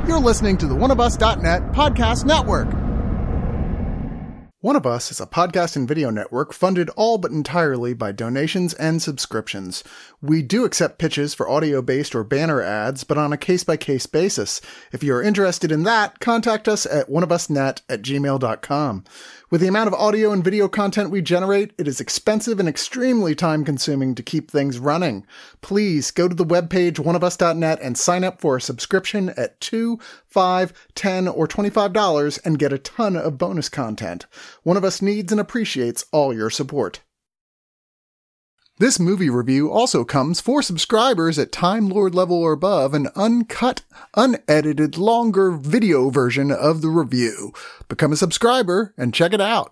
You're listening to the oneofus.net podcast network. One of Us is a podcast and video network funded all but entirely by donations and subscriptions. We do accept pitches for audio-based or banner ads, but on a case-by-case basis. If you're interested in that, contact us at oneofusnet@gmail.com. With the amount of audio and video content we generate, it is expensive and extremely time-consuming to keep things running. Please go to the webpage oneofus.net and sign up for a subscription at $2, $5, $10, or $25 and get a ton of bonus content. One of Us needs and appreciates all your support. This movie review also comes for subscribers at Time Lord level or above, an uncut, unedited, longer video version of the review. Become a subscriber and check it out.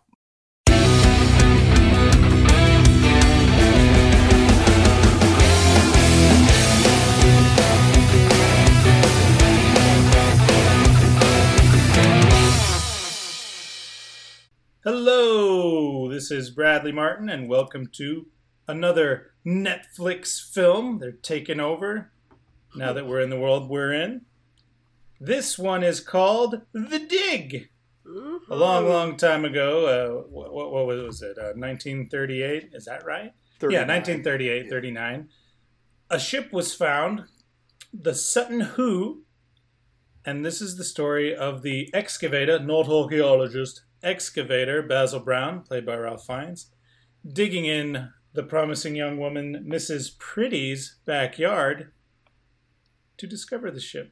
Hello, this is Bradley Martin, and welcome to another Netflix film. They're taking over now that we're in the world we're in. This one is called The Dig. A long, long time ago, what was it, 1938? Is that right? 39. Yeah, 1938, 39. A ship was found, the Sutton Hoo, and this is the story of the excavator, not archaeologist, excavator Basil Brown, played by Ralph Fiennes, digging in the promising young woman Mrs. Pretty's backyard to discover the ship.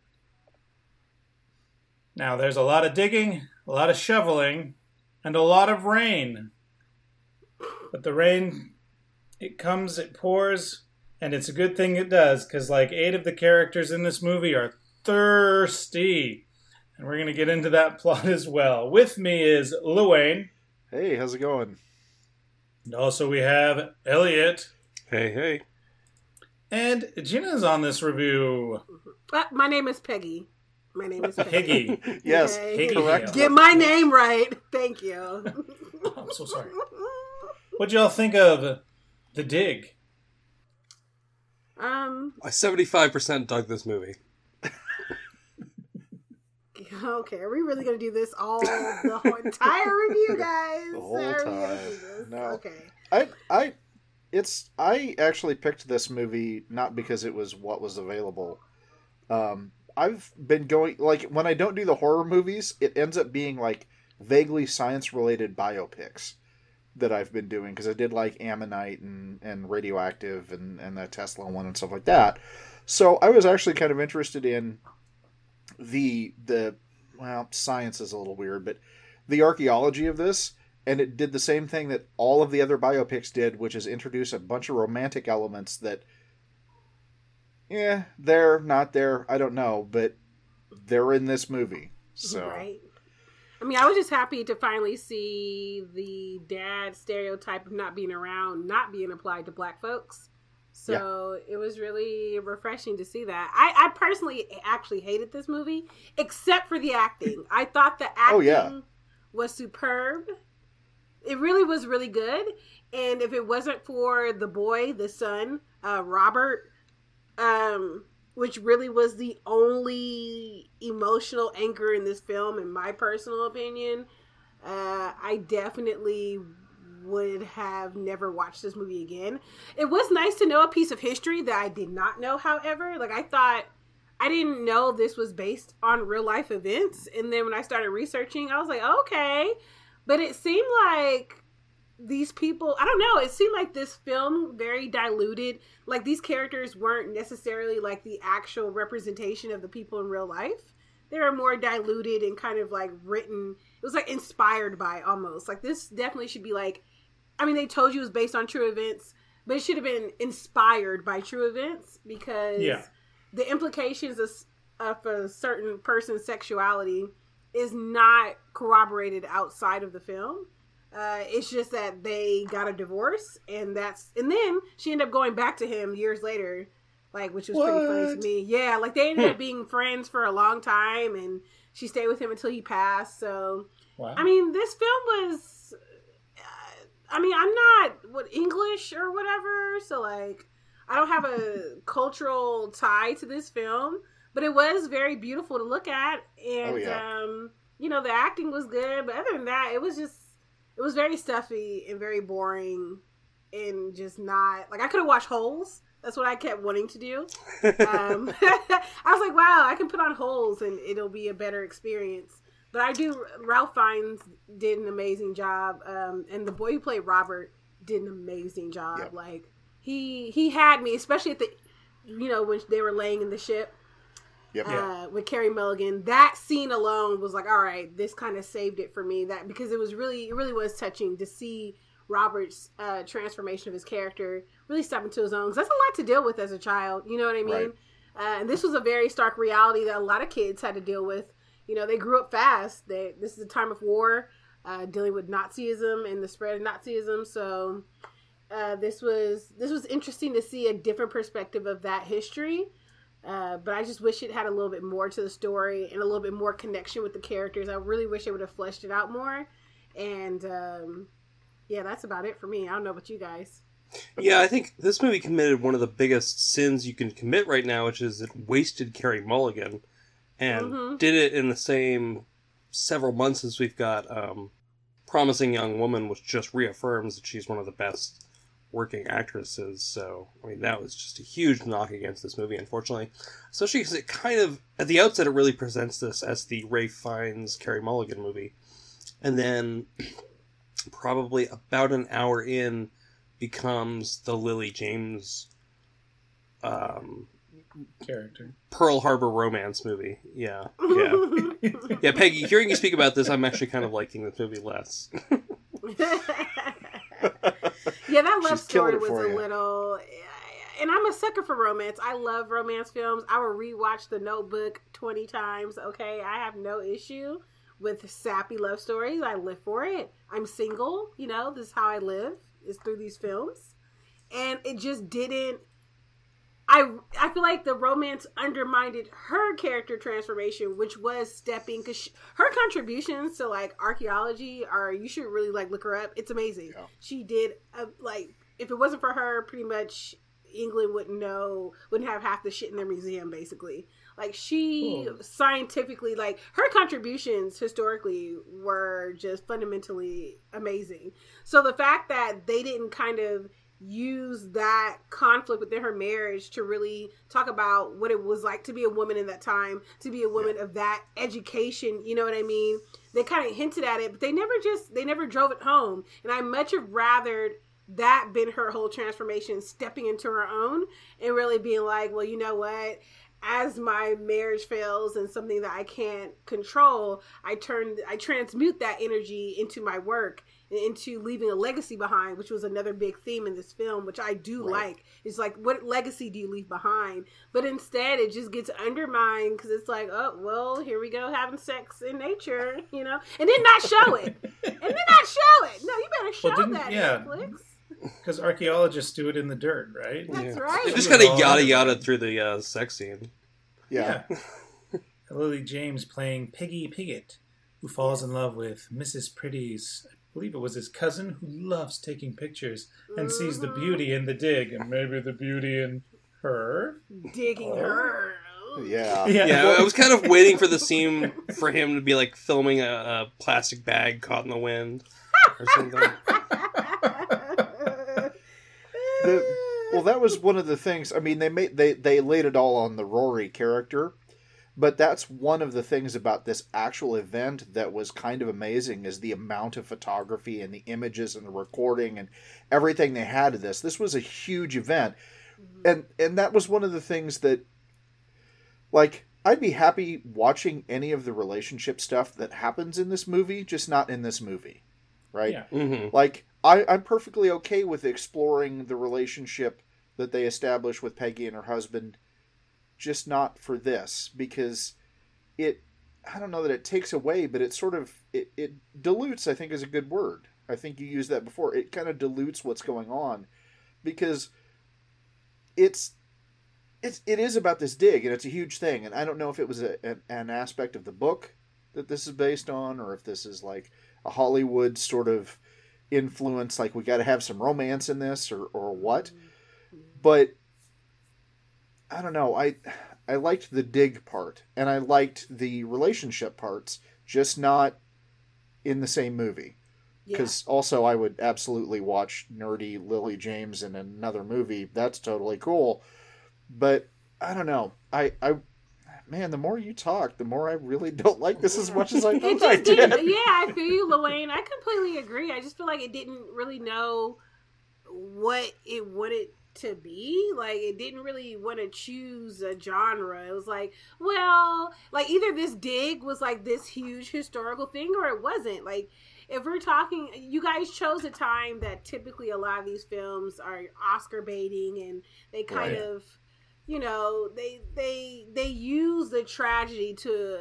Now, there's a lot of digging, a lot of shoveling, and a lot of rain. But the rain, it comes, it pours, and it's a good thing it does, because like 8 of the characters in this movie are thirsty. And we're going to get into that plot as well. With me is Luane. Hey, how's it going? And also we have Elliot. Hey, hey. And Gina's on this review. My name is Peggy. My name is Peggy. Higgy. Yes, Okay. Higgy. correct. Get my name right. Thank you. Oh, I'm so sorry. What'd y'all think of The Dig? I 75% dug this movie. Okay, are we really going to do this the whole entire review, guys? The whole Are we gonna time. do this? No. Okay. I actually picked this movie not because it was what was available. I've been going, like, when I don't do the horror movies, it ends up being like vaguely science related biopics that I've been doing, because I did like Ammonite and Radioactive and the Tesla one and stuff like that. So I was actually kind of interested in well, science is a little weird, but the archaeology of this, and it did the same thing that all of the other biopics did, which is introduce a bunch of romantic elements that, they're not there, I don't know, but they're in this movie. So, Right. I mean, I was just happy to finally see the dad stereotype of not being around, not being applied to black folks. So It was really refreshing to see that. I personally actually hated this movie, except for the acting. I thought the acting was superb. It really was really good. And if it wasn't for the boy, the son, Robert, which really was the only emotional anchor in this film, in my personal opinion, I definitely would have never watched this movie again. It was nice to know a piece of history that I did not know, however. Like, I didn't know this was based on real life events. And then when I started researching, I was like, okay. But it seemed like these people, I don't know, it seemed like this film very diluted. Like, these characters weren't necessarily like the actual representation of the people in real life. They were more diluted and kind of like written. It was like inspired by, almost. Like, this definitely should be like, I mean, they told you it was based on true events, but it should have been inspired by true events, because the implications of a certain person's sexuality is not corroborated outside of the film. It's just that they got a divorce, and then she ended up going back to him years later, like, which was pretty funny to me. Yeah, like, they ended up being friends for a long time, and she stayed with him until he passed. So, Wow. I mean, this film was, I'm not English or whatever, so like, I don't have a cultural tie to this film, but it was very beautiful to look at, and Oh, yeah. you know, the acting was good, but other than that, it was very stuffy and very boring, and just not like I could have watched Holes. That's what I kept wanting to do. I was like, wow, I can put on Holes and it'll be a better experience. But Ralph Fiennes did an amazing job, and the boy who played Robert did an amazing job. Yep. Like he had me, especially at the, you know, when they were laying in the ship. Yep. With Carey Mulligan, that scene alone was like, all right, this kind of saved it for me. That because it really was touching to see Robert's transformation of his character really step into his own. 'Cause that's a lot to deal with as a child. You know what I mean? Right. And this was a very stark reality that a lot of kids had to deal with. You know, they grew up fast. This is a time of war, dealing with Nazism and the spread of Nazism. So this was interesting to see a different perspective of that history. But I just wish it had a little bit more to the story and a little bit more connection with the characters. I really wish they would have fleshed it out more. And yeah, that's about it for me. I don't know about you guys. Yeah, I think this movie committed one of the biggest sins you can commit right now, which is it wasted Carey Mulligan. And did it in the same several months as we've got Promising Young Woman, which just reaffirms that she's one of the best working actresses. So, I mean, that was just a huge knock against this movie, unfortunately. Especially because it kind of, at the outset, it really presents this as the Ralph Fiennes, Carey Mulligan movie. And then, probably about an hour in, becomes the Lily James character. Pearl Harbor romance movie. Yeah. Yeah, Peggy, hearing you speak about this, I'm actually kind of liking this movie less. Yeah, that love She's story killed it was for a you. little... And I'm a sucker for romance. I love romance films. I will rewatch The Notebook 20 times, okay? I have no issue with sappy love stories. I live for it. I'm single, you know? This is how I live, is through these films. And it just didn't... I feel like the romance undermined her character transformation, which was stepping, because her contributions to like archaeology are, you should really like look her up. It's amazing. Yeah. She did like, if it wasn't for her, pretty much England wouldn't have half the shit in their museum, basically. Like she scientifically, like her contributions historically were just fundamentally amazing. So the fact that they didn't kind of use that conflict within her marriage to really talk about what it was like to be a woman in that time, to be a woman of that education, you know what I mean? They kind of hinted at it, but they never drove it home. And I much have rathered that been her whole transformation, stepping into her own and really being like, well, you know what? As my marriage fails and something that I can't control, I transmute that energy into my work and into leaving a legacy behind, which was another big theme in this film, which I do like. It's like, what legacy do you leave behind? But instead, it just gets undermined because it's like, oh, well, here we go having sex in nature, you know? And then not show it. No, you better show that, Netflix. Because archaeologists do it in the dirt, right? That's right. It just kind of yada through the sex scene. Yeah. Lily James playing Peggy Piggott, who falls in love with Mrs. Pretty's, I believe it was his cousin, who loves taking pictures and sees the beauty in the dig, and maybe the beauty in her. Digging her. Yeah. Yeah, I was kind of waiting for the scene for him to be like filming a plastic bag caught in the wind or something. Well, that was one of the things. I mean, they laid it all on the Rory character, but that's one of the things about this actual event that was kind of amazing is the amount of photography and the images and the recording and everything they had of this. This was a huge event, and that was one of the things that, like, I'd be happy watching any of the relationship stuff that happens in this movie, just not in this movie, right? Yeah. Mm-hmm. Like, I'm perfectly okay with exploring the relationship that they establish with Peggy and her husband, just not for this, because I don't know that it takes away, but it sort of, it dilutes, I think is a good word. I think you used that before. It kind of dilutes what's going on, because it is about this dig, and it's a huge thing, and I don't know if it was an aspect of the book that this is based on, or if this is like a Hollywood sort of influence, like we got to have some romance in this or what. But I don't know, I liked the dig part, and I liked the relationship parts, just not in the same movie. Because also I would absolutely watch nerdy Lily James in another movie. That's totally cool. But I don't know. Man, the more you talk, the more I really don't like this as much as I thought I did. Yeah, I feel you, Luane. I completely agree. I just feel like it didn't really know what it wanted to be. Like, it didn't really want to choose a genre. It was like, well, like, either this dig was like this huge historical thing or it wasn't. Like, if we're talking, you guys chose a time that typically a lot of these films are Oscar baiting, and they kind of, you know, they use the tragedy to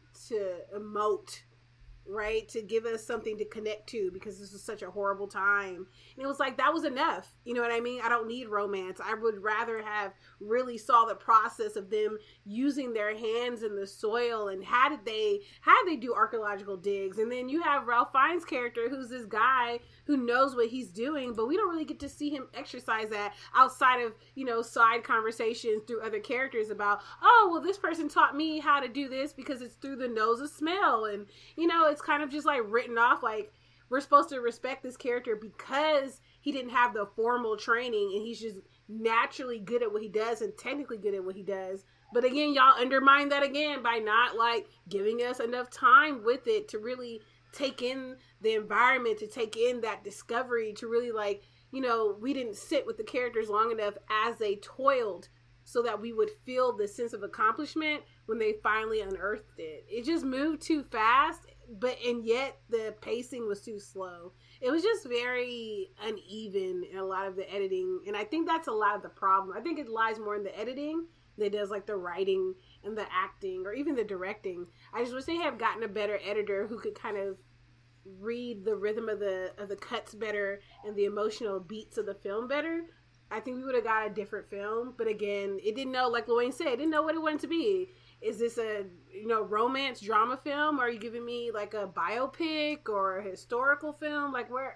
emote, right? To give us something to connect to, because this was such a horrible time. And it was like, that was enough. You know what I mean? I don't need romance. I would rather have really saw the process of them using their hands in the soil, and how they do archaeological digs. And then you have Ralph Fiennes' character, who's this guy who knows what he's doing, but we don't really get to see him exercise that outside of, you know, side conversations through other characters about, oh, well, this person taught me how to do this because it's through the nose of smell. And, you know, it's kind of just like written off, like, we're supposed to respect this character because he didn't have the formal training and he's just naturally good at what he does and technically good at what he does. But again, y'all undermine that again by not, like, giving us enough time with it to really take in the environment, to take in that discovery, to really, like, you know, we didn't sit with the characters long enough as they toiled so that we would feel the sense of accomplishment when they finally unearthed it. It just moved too fast, and yet the pacing was too slow. It was just very uneven in a lot of the editing, and I think that's a lot of the problem. I think it lies more in the editing than it does, like, the writing and the acting or even the directing. I just wish they had gotten a better editor who could kind of read the rhythm of the cuts better and the emotional beats of the film better. I think we would have got a different film. But again, it didn't know, like Luane said, it didn't know what it wanted to be. Is this a, you know, romance drama film? Or are you giving me like a biopic or a historical film? Like, where?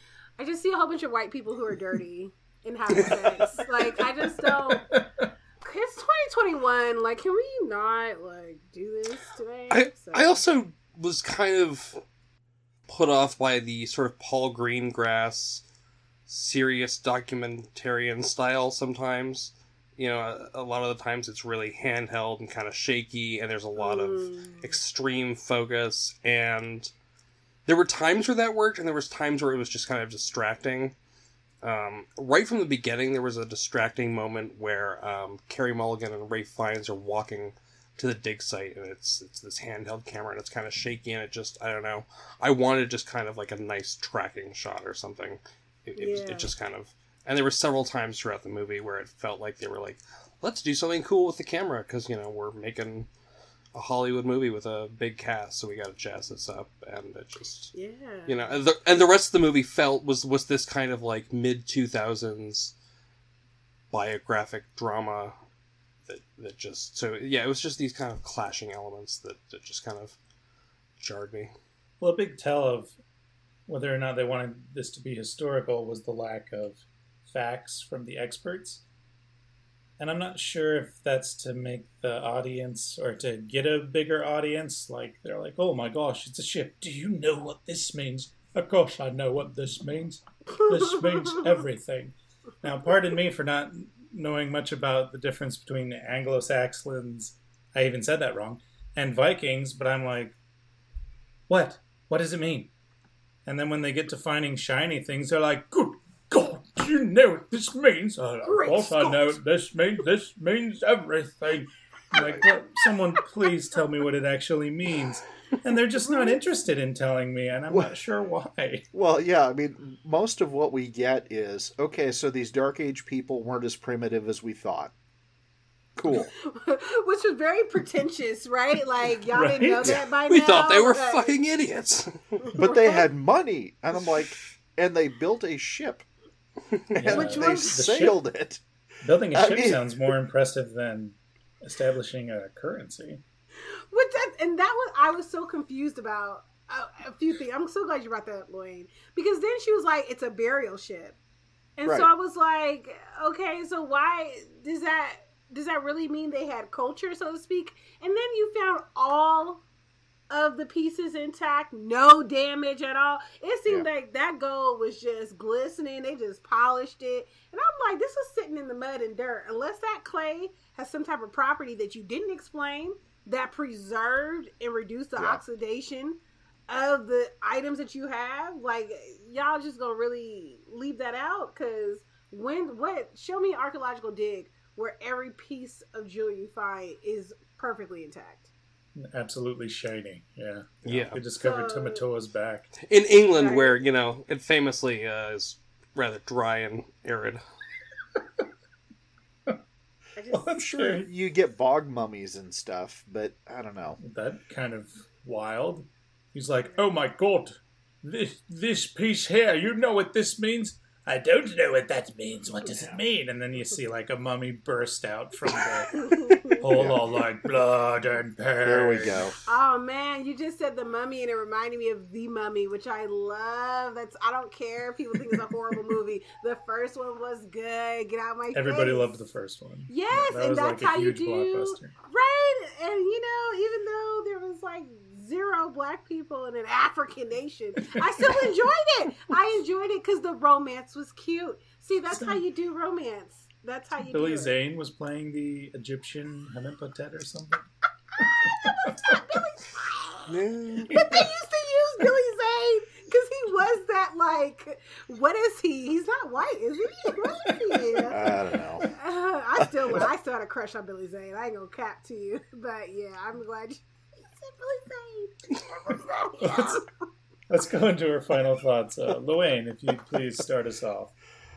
I just see a whole bunch of white people who are dirty and having sex. Like, I just don't. It's 2021. Like, can we not, like, do this today? I also was kind of put off by the sort of Paul Greengrass serious documentarian style sometimes. You know, a lot of the times it's really handheld and kind of shaky, and there's a lot of extreme focus, and there were times where that worked, and there was times where it was just kind of distracting. Right from the beginning, there was a distracting moment where Carey Mulligan and Ralph Fiennes are walking to the dig site, and it's this handheld camera, and it's kind of shaky, and it just, I don't know, I wanted just kind of like a nice tracking shot or something. It just kind of, and there were several times throughout the movie where it felt like they were like, let's do something cool with the camera, because, you know, we're making a Hollywood movie with a big cast, so we got to jazz this up, and it just, you know, and the rest of the movie was this kind of like mid-2000s biographic drama that just, so yeah, it was just these kind of clashing elements that just kind of jarred me. Well, a big tell of whether or not they wanted this to be historical was the lack of facts from the experts. And I'm not sure if that's to make the audience or to get a bigger audience. Like, they're like, oh my gosh, it's a ship. Do you know what this means? Of course I know what this means. This means everything. Now, pardon me for not knowing much about the difference between Anglo-Saxons, I even said that wrong, and Vikings, but I'm like, what? What does it mean? And then when they get to finding shiny things, they're like, good God, do you know what this means? Of course I know what this means. This means everything. Like, well, someone please tell me what it actually means. And they're just not interested in telling me, and I'm not sure why. Well, yeah, I mean, most of what we get is, okay, so these Dark Age people weren't as primitive as we thought. Cool. Which was very pretentious, right? Like, y'all didn't know that by now? We thought they were fucking idiots. But they had money, and I'm like, and they built a ship. And they sailed it. Building a ship sounds more impressive than establishing a currency. I was so confused about a few things. I'm so glad you brought that up, Luane. Because then she was like, it's a burial ship. And so I was like, okay, so why does that does that really mean they had culture, so to speak? And then you found all of the pieces intact, no damage at all. It seemed like that gold was just glistening. They just polished it. And I'm like, this was sitting in the mud and dirt. Unless that clay has some type of property that you didn't explain that preserved and reduced the oxidation of the items that you have, like, y'all just gonna really leave that out? Because show me an archaeological dig where every piece of jewelry you find is perfectly intact. Absolutely shiny. Yeah. Yeah. They discovered Tamatoa's back. In England, where, it famously is rather dry and arid. I'm sure you get bog mummies and stuff, but I don't know. That kind of wild. He's like, oh my god, this piece here, you know what this means? I don't know what that means. What does it mean? And then you see like a mummy burst out from the hole, all like blood and pain. There we go. Oh man, you just said The Mummy, and it reminded me of The Mummy, which I love. I don't care if people think it's a horrible movie. The first one was good. Get out my face. Everybody loved the first one. Yes, that and was that's like a how you huge do. blockbuster. Right, and even though there was like 0 black people in an African nation, I still enjoyed it. I enjoyed it because the romance was cute. See, that's how you do romance. That's how you Billy do it. Zane was playing the Egyptian Amenhotep or something. But they used to use Billy Zane because he was that, like, what is he? He's not white, is he? What is he? I don't know. I still had a crush on Billy Zane. I ain't gonna cap to you, but yeah, I'm glad you said Billy Zane. Let's go into our final thoughts. Luane, if you'd please start us off.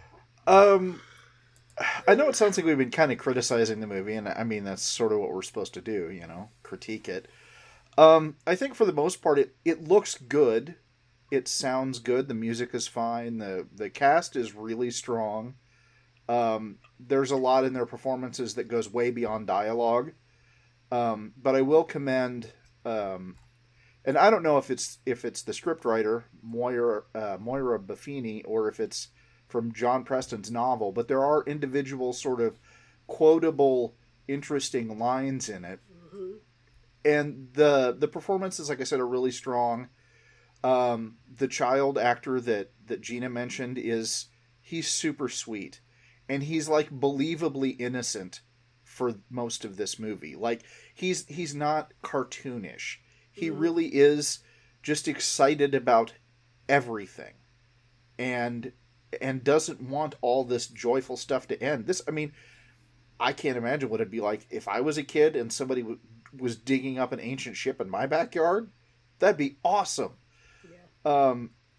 I know it sounds like we've been kind of criticizing the movie, and I mean, that's sort of what we're supposed to do, critique it. I think for the most part, it looks good. It sounds good. The music is fine. The cast is really strong. There's a lot in their performances that goes way beyond dialogue. But I will commend, and I don't know if it's the scriptwriter, Moira Buffini, or if it's from John Preston's novel, but there are individual sort of quotable, interesting lines in it. Mm-hmm. And the performances, like I said, are really strong. The child actor that Gina mentioned he's super sweet. And he's like believably innocent for most of this movie. Like he's not cartoonish. He really is just excited about everything. And doesn't want all this joyful stuff to end. I can't imagine what it'd be like if I was a kid and somebody was digging up an ancient ship in my backyard. That'd be awesome. Yeah.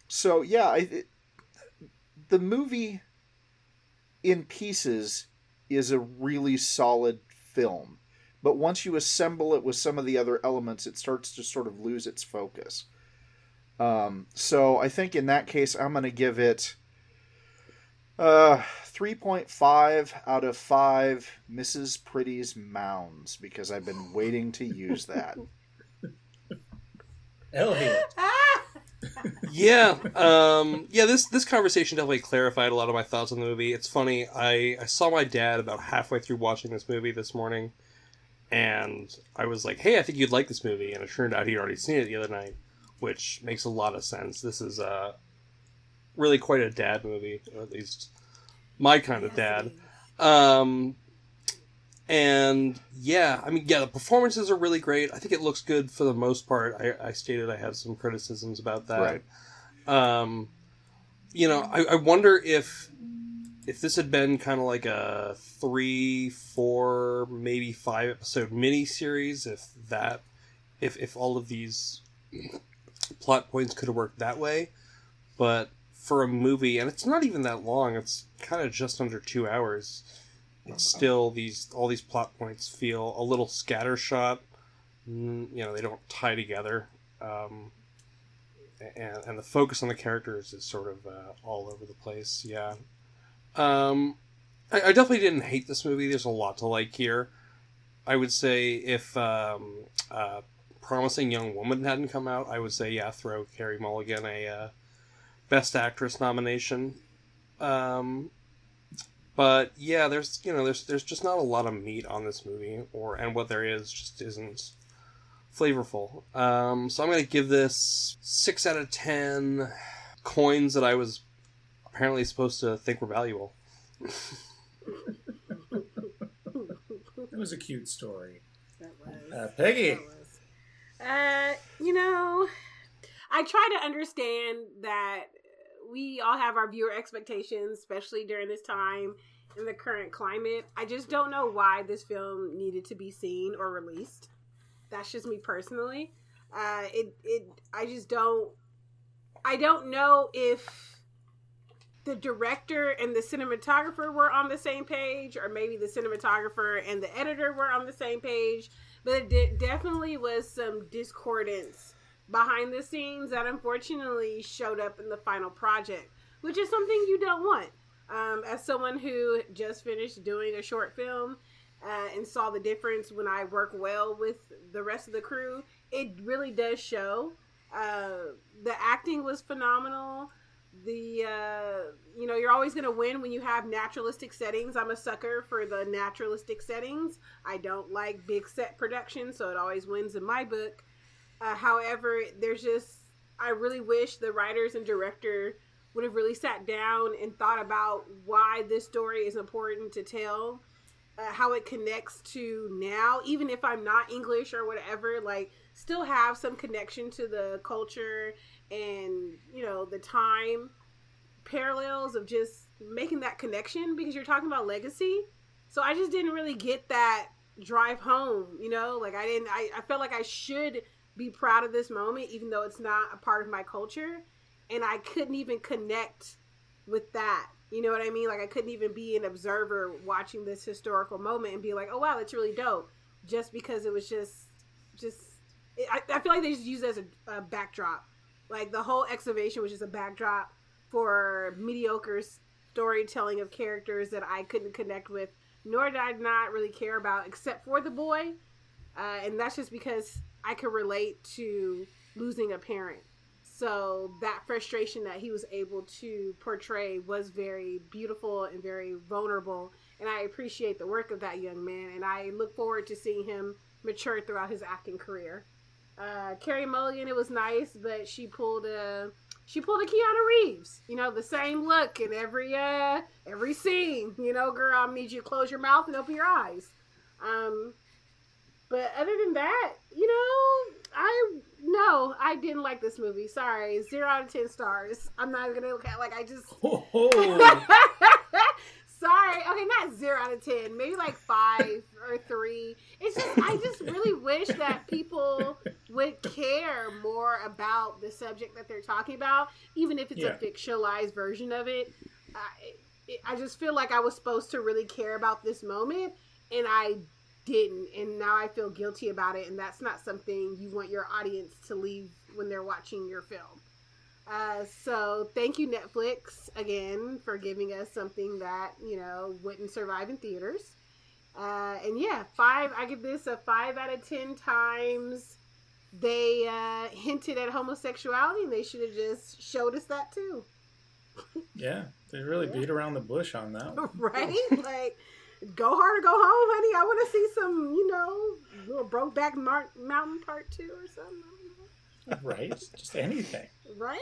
The movie in pieces is a really solid film. But once you assemble it with some of the other elements, it starts to sort of lose its focus. So I think in that case, I'm going to give it 3.5 out of 5 Mrs. Pretty's mounds, because I've been waiting to use that. Elliot. This conversation definitely clarified a lot of my thoughts on the movie. It's funny, I saw my dad about halfway through watching this movie this morning, and I was like, hey, I think you'd like this movie, and it turned out he'd already seen it the other night, which makes a lot of sense. This is really quite a dad movie, or at least my kind of dad. The performances are really great. I think it looks good for the most part. I stated I have some criticisms about that. Right. I wonder if this had been kind of like a 3, 4, maybe 5 episode miniseries, if all of these plot points could have worked that way. But for a movie, and it's not even that long, it's kind of just under 2 hours, it's still all these plot points feel a little scattershot. They don't tie together. And the focus on the characters is sort of all over the place. Yeah. I definitely didn't hate this movie. There's a lot to like here. I would say if Promising Young Woman hadn't come out, I would say, throw Carey Mulligan a Best Actress nomination. But yeah, there's just not a lot of meat on this movie, and what there is just isn't flavorful. So I'm going to give this 6 out of 10 coins that I was apparently supposed to think were valuable. It was a cute story. That was. Peggy. That was. I try to understand that we all have our viewer expectations, especially during this time in the current climate. I just don't know why this film needed to be seen or released. That's just me personally. I don't know if the director and the cinematographer were on the same page, or maybe the cinematographer and the editor were on the same page, but it definitely was some discordance behind the scenes that unfortunately showed up in the final project, which is something you don't want. As someone who just finished doing a short film and saw the difference when I work well with the rest of the crew, it really does show. The acting was phenomenal. You're always going to win when you have naturalistic settings. I'm a sucker for the naturalistic settings. I don't like big set production, so it always wins in my book. However, I really wish the writers and director would have really sat down and thought about why this story is important to tell, how it connects to now, even if I'm not English or whatever, like still have some connection to the culture and, the time parallels of just making that connection, because you're talking about legacy. So I just didn't really get that drive home, I felt like I should be proud of this moment, even though it's not a part of my culture. And I couldn't even connect with that. You know what I mean? Like, I couldn't even be an observer watching this historical moment and be like, oh, wow, that's really dope. Just because it was I feel like they just used it as a backdrop. Like, the whole excavation was just a backdrop for mediocre storytelling of characters that I couldn't connect with, nor did I not really care about, except for the boy. And that's just because I could relate to losing a parent. So that frustration that he was able to portray was very beautiful and very vulnerable. And I appreciate the work of that young man. And I look forward to seeing him mature throughout his acting career. Carey Mulligan, it was nice, but she pulled a Keanu Reeves. The same look in every scene. Girl, I need you to close your mouth and open your eyes. But other than that, I didn't like this movie. Sorry. 0 out of 10 stars. I'm not even going to look at Sorry. Okay, not 0 out of 10. Maybe like 5 or 3. I just really wish that people would care more about the subject that they're talking about, even if it's a fictionalized version of it. I just feel like I was supposed to really care about this moment, and I didn't, and now I feel guilty about it, and that's not something you want your audience to leave when they're watching your film. So thank you, Netflix, again, for giving us something that, wouldn't survive in theaters. And yeah, I give this a 5 out of 10 times. They hinted at homosexuality, and they should have just showed us that too. Yeah, they really beat around the bush on that one. Right? Like, go hard or go home, honey. I want to see some, little Brokeback Mountain Part 2 or something. Right? Just anything. Right?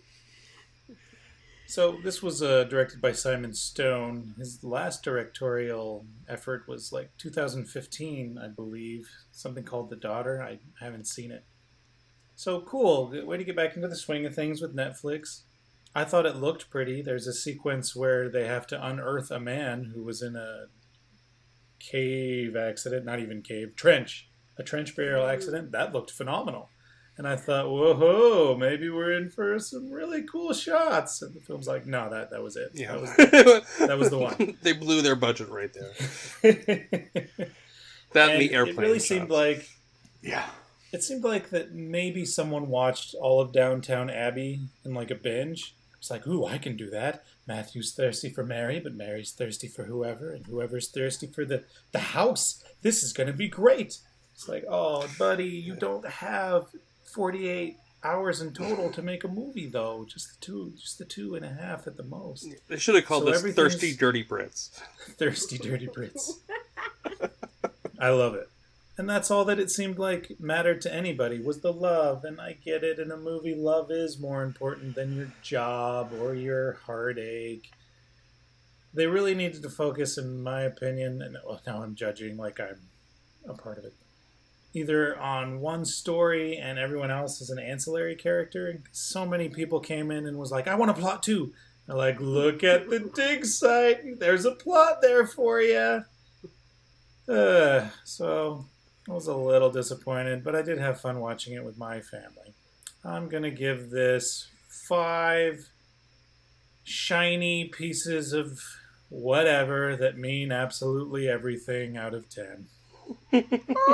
So this was directed by Simon Stone. His last directorial effort was like 2015, I believe. Something called The Daughter. I haven't seen it. So cool. Good way to get back into the swing of things with Netflix. I thought it looked pretty. There's a sequence where they have to unearth a man who was in a cave accident. Not even cave. Trench. A trench burial accident. That looked phenomenal. And I thought, whoa, maybe we're in for some really cool shots. And the film's like, no, that was it. Yeah. That was the one. They blew their budget right there. That and the airplane. It really shots. seemed like, yeah, it seemed like that maybe someone watched all of Downtown Abbey in like a binge. It's like, ooh, I can do that. Matthew's thirsty for Mary, but Mary's thirsty for whoever, and whoever's thirsty for the house. This is going to be great. It's like, oh, buddy, you don't have 48 hours in total to make a movie, though. Just the 2.5 at the most. They should have called So this everything's- Thirsty Dirty Brits. Thirsty, dirty Brits. I love it. And that's all that it seemed like mattered to anybody was the love. And I get it, in a movie, love is more important than your job or your heartache. They really needed to focus, in my opinion, and now I'm judging like I'm a part of it, either on one story and everyone else is an ancillary character. So many people came in and was like, I want a plot too. I'm like, look at the dig site. There's a plot there for you. So I was a little disappointed, but I did have fun watching it with my family. I'm going to give this 5 shiny pieces of whatever that mean absolutely everything out of 10. Right.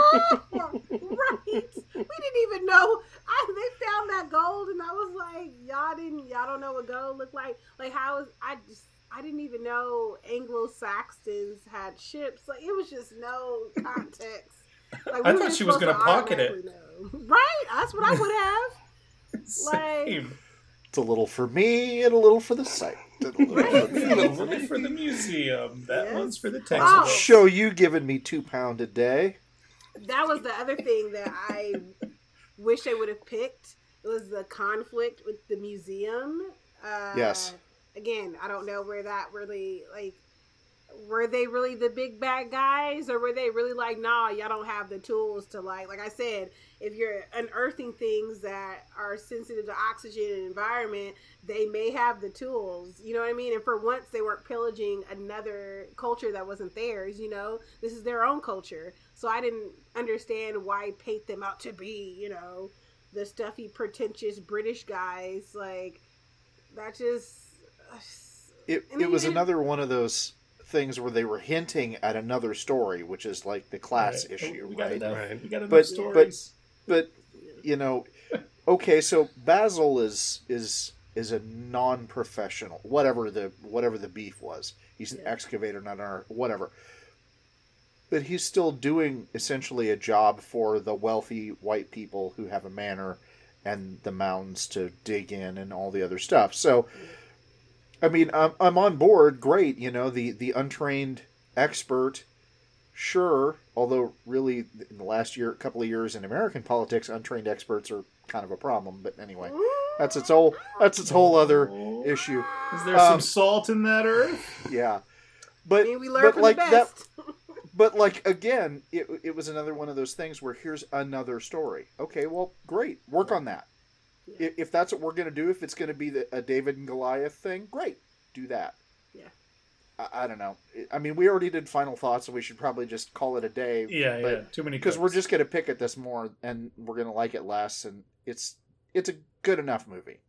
We didn't even know. They found that gold, and I was like, y'all don't know what gold looked like. Like, I didn't even know Anglo-Saxons had ships. Like, it was just no context. Like, I thought she was going to pocket it. Right? That's what I would have. Same. It's a little for me and a little for the site. A little for me. A little for the museum. That Yes. one's for the Oh. textbook. Show you giving me £2 a day. That was the other thing that I wish they would have picked. It was the conflict with the museum. Yes. Again, I don't know where that really, like, were they really the big bad guys, or were they really like, nah, y'all don't have the tools to, like I said, if you're unearthing things that are sensitive to oxygen and environment, they may have the tools, you know what I mean? And for once, they weren't pillaging another culture that wasn't theirs, you know? This is their own culture. So I didn't understand why paint them out to be, you know, the stuffy, pretentious British guys. Like, that just... It was another one of those things where they were hinting at another story, which is like the class Right. issue, We got right? enough. We got enough But- stories. But you know, okay, so Basil is a non-professional, whatever the beef was. He's an excavator, not an whatever. But he's still doing essentially a job for the wealthy white people who have a manor and the mountains to dig in and all the other stuff. So, I mean, I'm on board. Great, you know, the untrained expert. Sure, although really in the last couple of years in American politics, untrained experts are kind of a problem. But anyway, that's its whole other issue. Is there some salt in that earth? Yeah, but I mean, we learned from like the best. but like again, it was another one of those things where here's another story. Okay, well, great, work on that. Yeah. If that's what we're going to do, if it's going to be a David and Goliath thing, great, do that. Yeah. I don't know. I mean, we already did final thoughts, so we should probably just call it a day. Yeah. Too many Because cooks. we're just going to pick at this more, and we're going to like it less, and it's a good enough movie.